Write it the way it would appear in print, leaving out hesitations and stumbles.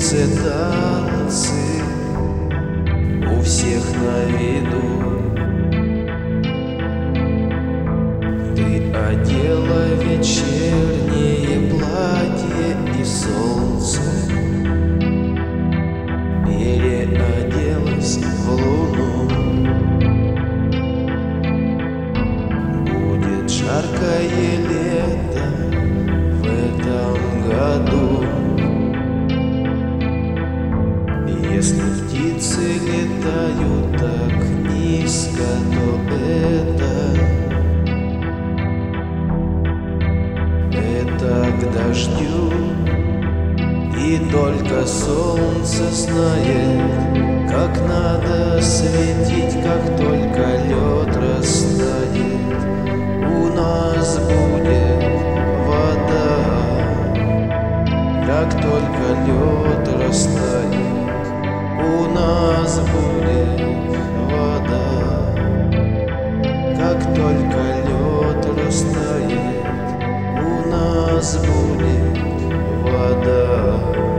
улице танцы, у всех на виду. Ты одела вечернее платье, и солнце переоделось в луну. Будет жаркое лето в этом году. Если птицы летают так низко, то это к дождю. И только солнце знает, как надо светить, как только лед растает. У нас будет вода, как только лед растает. У нас будет вода, как только лед растает. У нас будет вода.